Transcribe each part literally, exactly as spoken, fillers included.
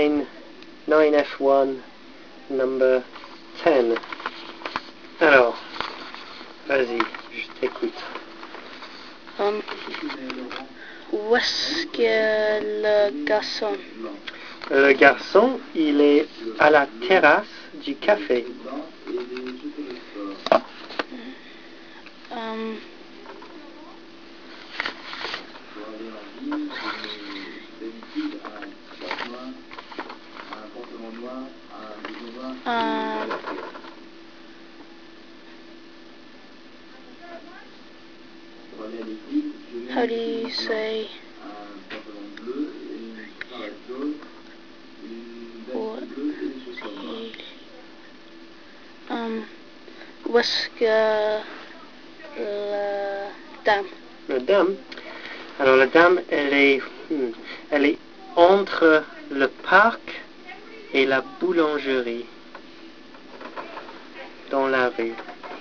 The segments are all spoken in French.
nine, nine F one, number ten. Alors, vas-y, je t'écoute. Um, où est-ce que le garçon? Le garçon, il est à la terrasse du café. Um, um, how do you say what he, um, où est-ce que la dame? La dame, alors la dame, elle est, hmm, elle est entre le parc et la boulangerie, dans la rue.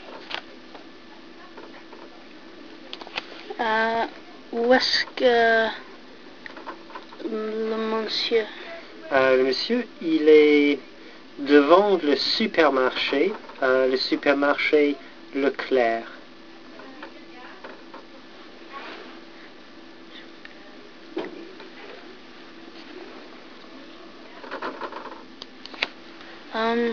Uh, où est-ce que le monsieur? Euh, le monsieur, il est devant le supermarché, euh, le supermarché Leclerc. Um,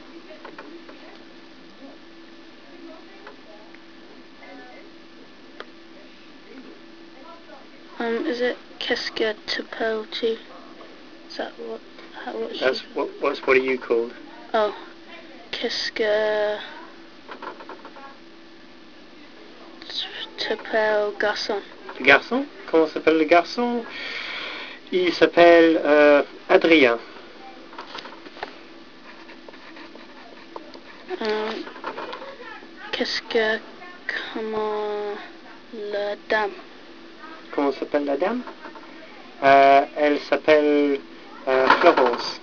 um, is it qu'est-ce que tu peux tu? Is that what? How, what she? That's what, what's, what are you called? Oh, qu'est-ce que tu peux garçon? Le garçon? Comment s'appelle le garçon? Il s'appelle euh, Adrien. Um, qu'est-ce que comment la dame? Comment s'appelle la dame? Euh, elle s'appelle euh, Florence.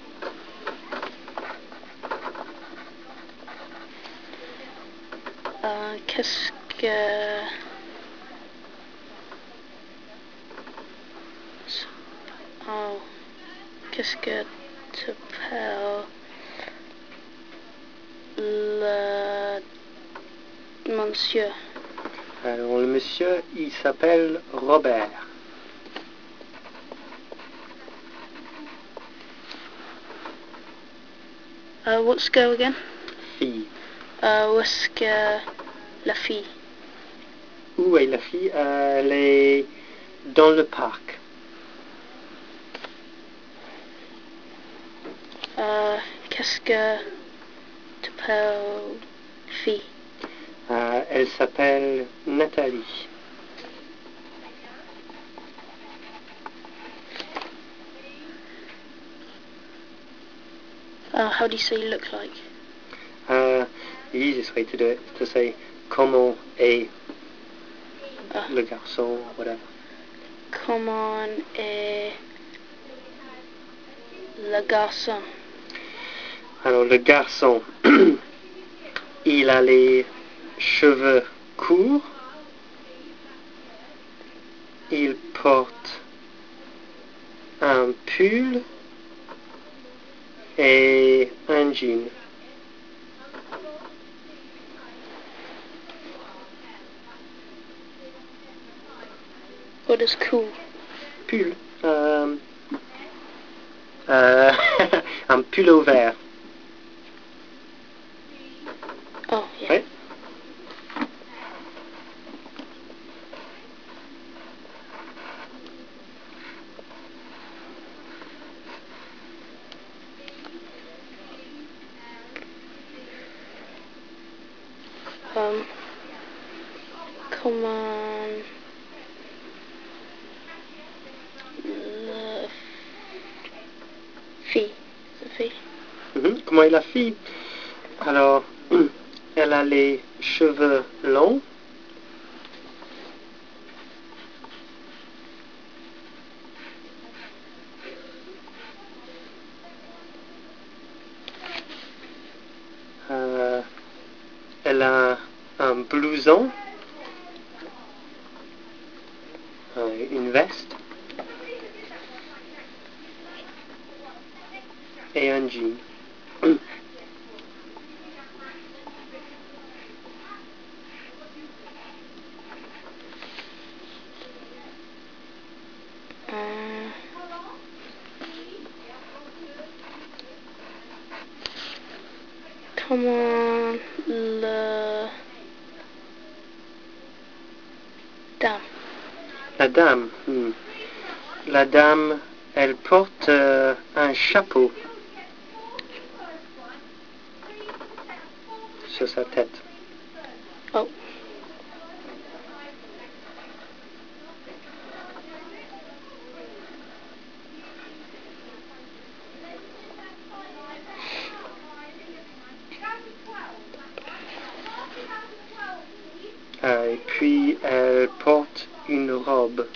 Uh, qu'est-ce que oh, qu'est-ce que tu peux le monsieur? Alors le monsieur, il s'appelle Robert. Uh, what's go again? Fille. Uh, où est-ce que la fille? Où est la fille? Euh, elle est dans le parc. Uh, qu'est-ce que tu peux fille? Euh, elle s'appelle Nathalie. Uh, how do you say look like? Uh, the easiest way to do it is to say comment est Uh, le garçon, whatever. comment est le garçon? Alors le garçon, il a les cheveux courts, il porte un pull et un jean. What is cool? Pull. Euh, euh, un pull vert. Oh, yeah. Oui. Um, comment la fille? The fille? Mhm. Comment est la fille? Alors, elle a les cheveux longs. Euh, elle a un blouson, euh, une veste. et un jean. Euh, comment le dame? La dame. hmm. La dame, elle porte euh, un chapeau sur sa tête. Oh. Euh, et puis, elle porte une robe.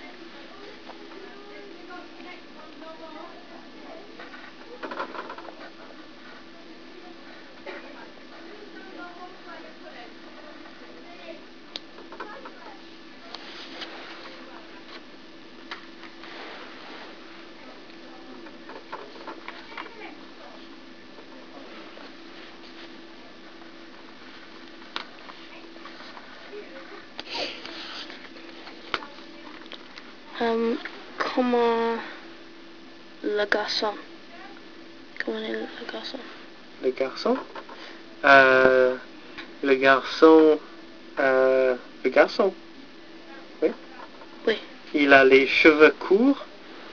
Euh, comment le garçon? Comment est le garçon? Le garçon. Euh, le garçon. Euh, le garçon. Oui. Oui. Il a les cheveux courts.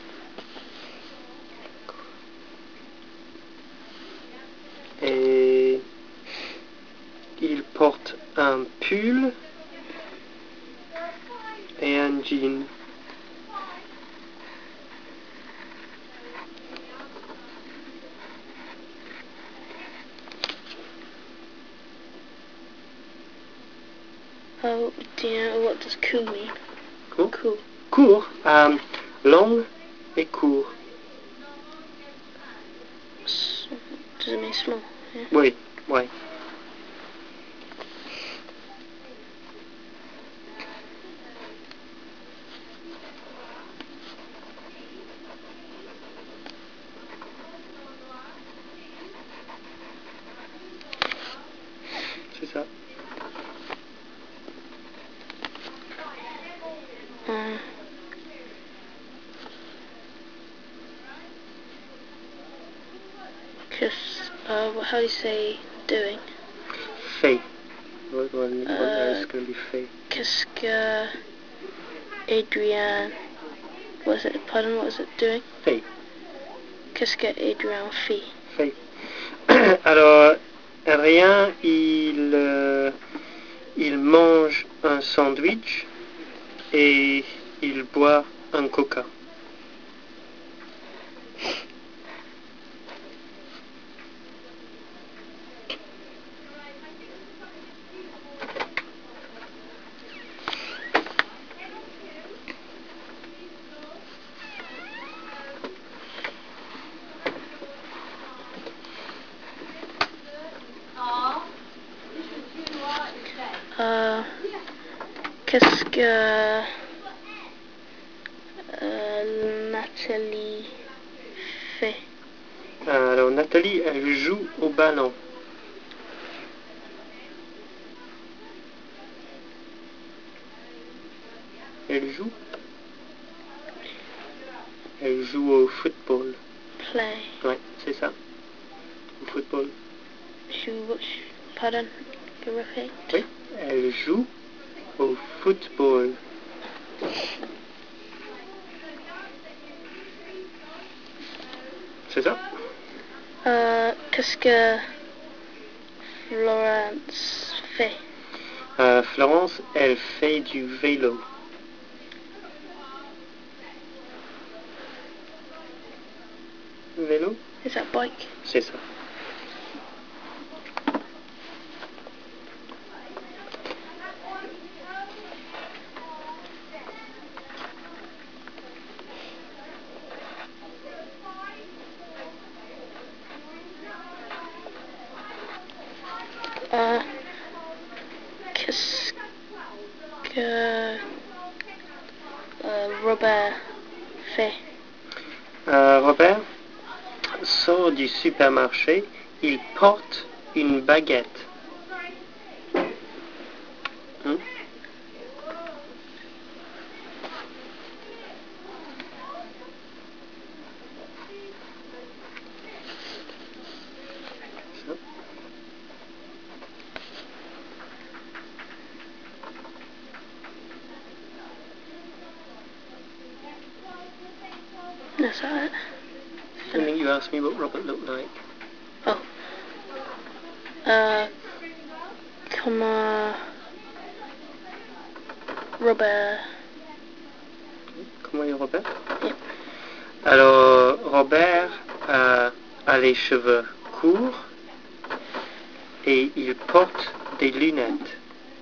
Et il porte un pull et un jean. Oh, do you know what does cool mean? Cool. Cool. Court. Euh, long et court. S- Does it mean small? Yeah. Oui, oui. C'est ça. Uh, Cause, uh, how do you say doing? Fait. What, what, what Uh, is going to be fait? Qu'est-ce que Adrian, what was it, pardon, what was it doing? Fait. Qu'est-ce que Adrian fait? Fait. Alors, rien, il, euh, il mange un sandwich et il boit un coca. Euh, Qu'est-ce que euh, Nathalie fait? Alors, Nathalie, elle joue au ballon. Elle joue Elle joue au football. Play. Oui, c'est ça. Au football. She, she, pardon, can you repeat? Oui, elle joue au football. C'est ça. Euh, Qu'est-ce que Florence fait? Euh, Florence, elle fait du vélo. Vélo? Is that bike? C'est ça. Euh, Qu'est-ce que euh, Robert fait? Euh, Robert, sort du supermarché, il porte une baguette. Hmm? So. Is that it? I think you asked me what Robert looked like. Oh. Uh, comment Robert. Comment est Robert? Yep. Alors, Robert a, a les cheveux courts et il porte des lunettes.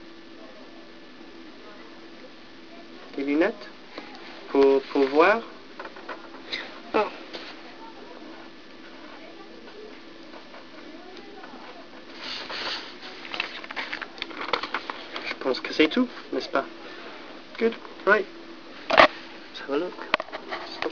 Des lunettes? Pour, pour voir? Oh. Je pense que c'est tout, n'est-ce pas? Good, right. Let's have a look.